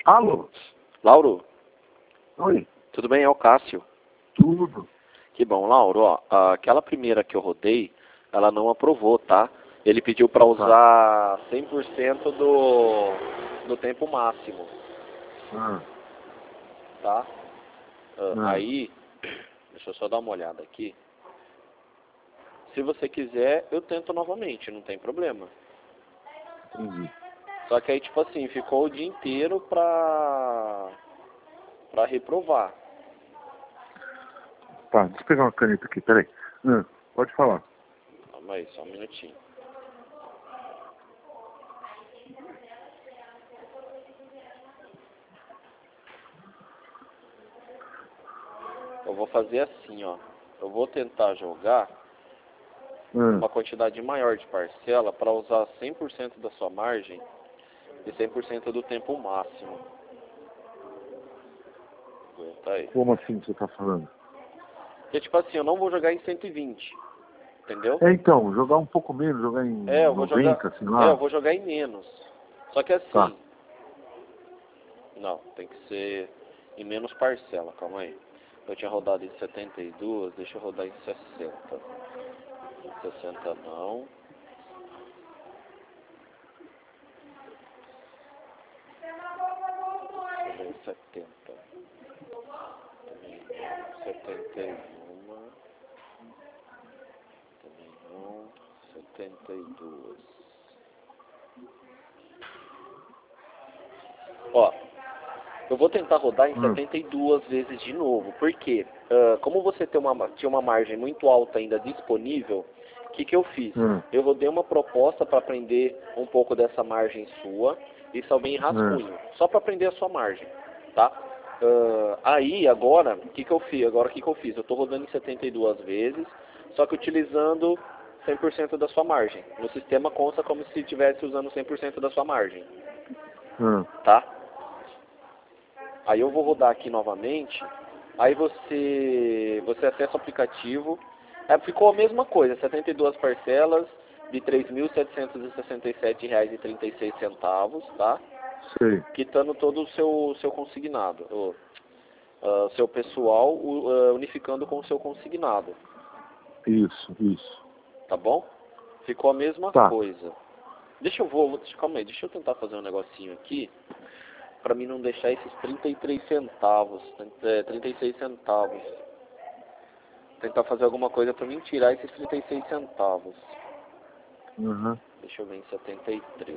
Alô? Lauro, Oi? tudo bem? É o Cássio. Tudo. Que bom, Lauro. Ó, aquela primeira que eu rodei, ela não aprovou, tá? Ele pediu para usar 100% do tempo máximo, Ah, tá? ah, Aí, deixa eu só dar uma olhada aqui. Se você quiser, eu tento novamente, não tem problema. entendi. Só que aí, tipo assim, ficou o dia inteiro pra reprovar. Tá, deixa eu pegar uma caneta aqui, peraí. Pode falar. Calma aí, só um minutinho. Eu vou fazer assim, ó. Eu vou tentar jogar uma quantidade maior de parcela para usar 100% da sua margem e 100% do tempo máximo. Aguenta aí. Como assim você tá falando? Porque, tipo assim, eu não vou jogar em 120, entendeu? Então, jogar um pouco menos, jogar em Eu vou jogar... 90, assim lá. eu vou jogar em menos. Só que assim... Tá. Não, tem que ser em menos parcela, calma aí. Eu tinha rodado em 72, deixa eu rodar em 60. 60 não. Deixa eu ver 70. Também não. 71. Também não. 72. Ó, eu vou tentar rodar em 72 vezes de novo. Por quê? Como você tinha uma margem muito alta ainda disponível, o que eu fiz? Eu rodei uma proposta para aprender um pouco dessa margem sua e salvei em rascunho, só para aprender a sua margem, tá? Aí, agora, o que eu fiz? Eu estou rodando em 72 vezes, só que utilizando 100% da sua margem. No sistema consta como se estivesse usando 100% da sua margem, tá? Aí eu vou rodar aqui novamente, aí você acessa o aplicativo, ficou a mesma coisa, 72 parcelas de R$ 3.767,36, tá? Sei. Quitando todo o seu consignado, o seu pessoal unificando com o seu consignado, Isso. tá bom? Ficou a mesma Tá. coisa. Calma aí, deixa eu tentar fazer um negocinho aqui, para mim não deixar esses 33 centavos, 36 centavos. Tentar fazer alguma coisa para mim tirar esses 36 centavos. Deixa eu ver em 73.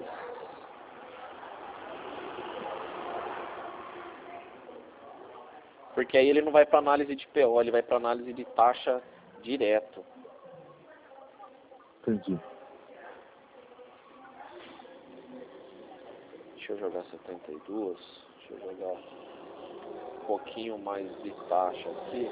Porque aí ele não vai para análise de PO, ele vai para análise de taxa direto. Entendi. Deixa eu jogar 72. Deixa eu jogar um pouquinho mais de taxa aqui.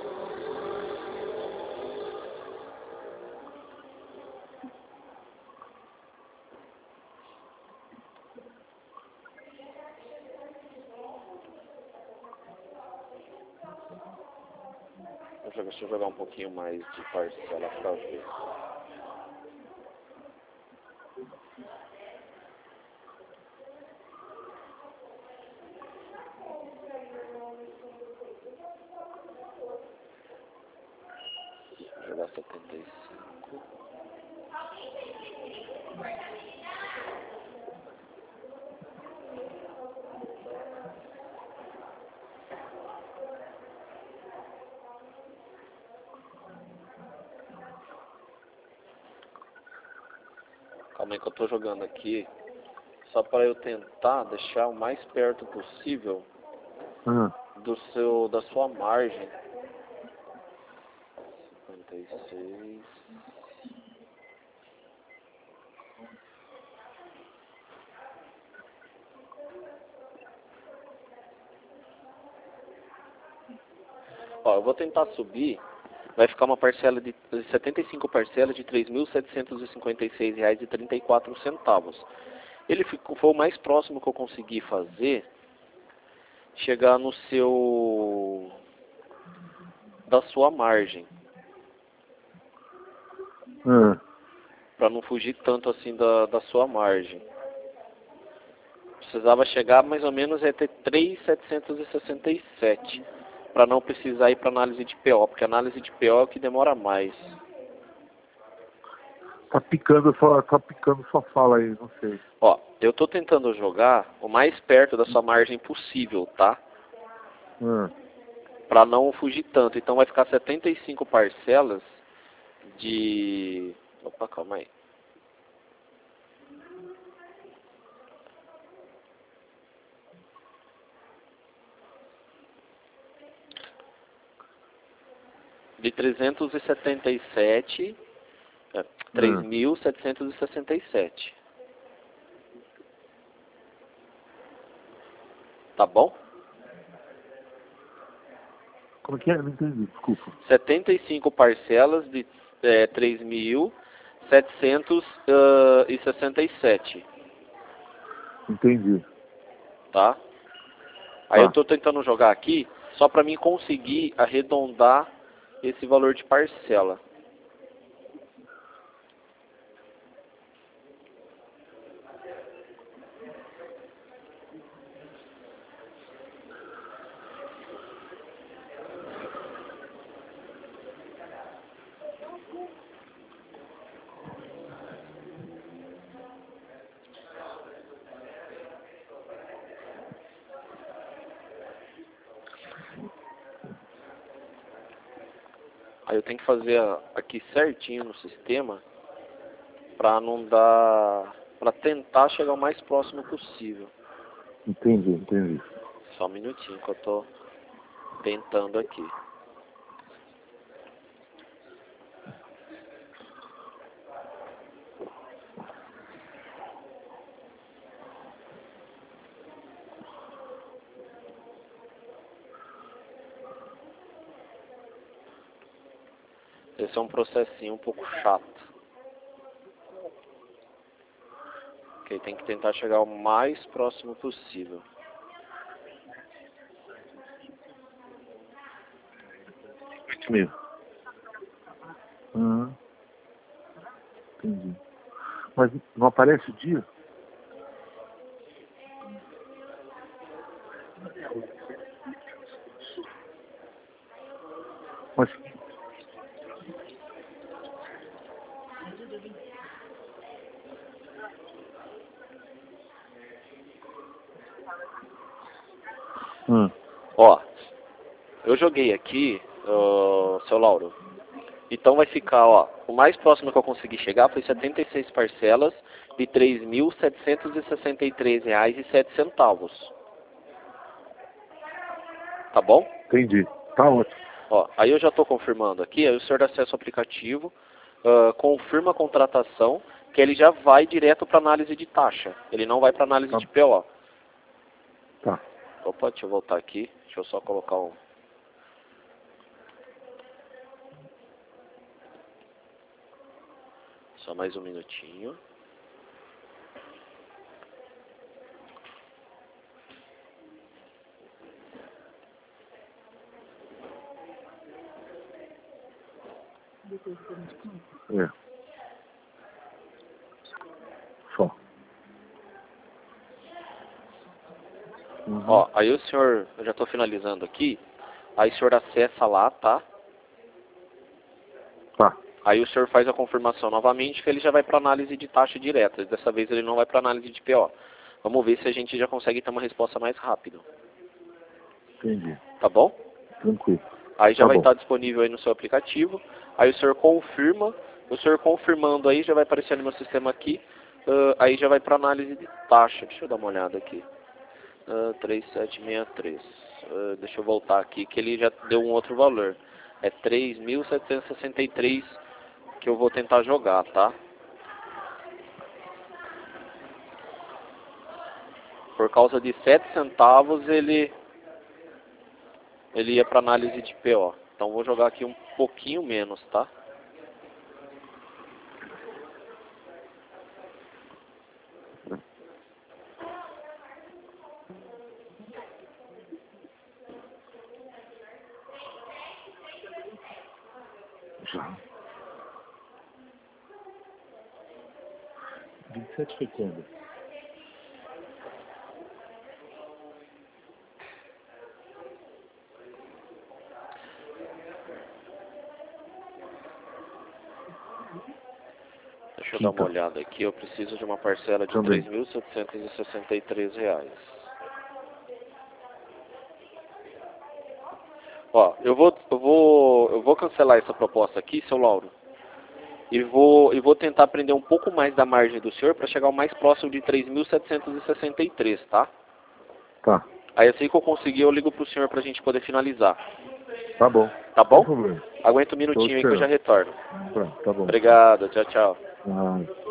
Deixa eu jogar um pouquinho mais de parcela para ver. Vou jogar 75. Calma aí que eu tô jogando aqui, só para eu tentar deixar o mais perto possível da sua margem. 56. Ó, eu vou tentar subir, vai ficar uma parcela de 75 parcelas de R$ 3.756,34. Foi o mais próximo que eu consegui fazer, chegar no da sua margem, para não fugir tanto assim da sua margem. precisava chegar mais ou menos até 3.767 para não precisar ir para análise de PO, porque a análise de PO é o que demora mais. Tá picando sua fala aí, não sei. Ó, eu tô tentando jogar o mais perto da sua margem possível, tá? Para não fugir tanto. Então vai ficar 75 parcelas de... Opa, calma aí. De 377... 3.767. Tá bom? Como que é? Não entendi, desculpa. 75 parcelas de 3.767. Entendi. Tá? Aí eu tô tentando jogar aqui só para mim conseguir arredondar esse valor de parcela. Aí eu tenho que fazer aqui certinho no sistema para não dar, para tentar chegar o mais próximo possível. Entendi. Só um minutinho que eu tô tentando aqui. Esse é um processinho um pouco chato. Ok, tem que tentar chegar o mais próximo possível. Mesmo. Entendi. Mas não aparece o dia? Mas Ó, eu joguei aqui, seu Lauro. Então vai ficar, ó, o mais próximo que eu consegui chegar foi 76 parcelas de R$ 3.763,07. Tá bom? entendi. Tá ótimo. Ó, aí eu já estou confirmando aqui, aí o senhor acessa o aplicativo, confirma a contratação, que ele já vai direto para análise de taxa. Ele não vai para análise de PO. Tá. Opa, deixa eu voltar aqui. Deixa eu só colocar um... Só mais um minutinho. É. Só. Ó, aí o senhor, eu já estou finalizando aqui, aí o senhor acessa lá, tá? Tá. Aí o senhor faz a confirmação novamente que ele já vai para análise de taxa direta. Dessa vez ele não vai para análise de PO. Vamos ver se a gente já consegue ter uma resposta mais rápida. Entendi. Tá bom? Tranquilo. Aí já Tá vai bom. estar disponível aí no seu aplicativo. Aí o senhor confirma. O senhor confirmando aí já vai aparecer no meu sistema aqui. Aí já vai para análise de taxa. Deixa eu dar uma olhada aqui. 3763. Deixa eu voltar aqui que ele já deu um outro valor. É 3.763 que eu vou tentar jogar, tá? Por causa de 7 centavos ele ia para análise de PO. Então vou jogar aqui um pouquinho menos, tá? Já. 27 foi quando? Deixa eu dar uma olhada aqui. Eu preciso de uma parcela de R$ 3.763. Ó, eu vou cancelar essa proposta aqui, seu Lauro. E vou tentar prender um pouco mais da margem do senhor para chegar o mais próximo de 3.763, tá? Tá. Aí assim que eu conseguir, eu ligo pro senhor pra gente poder finalizar. Tá bom. Tá bom? Não tem problema. Aguenta um minutinho aí que eu já retorno. Tá bom. Obrigado, tchau, tchau. Ah.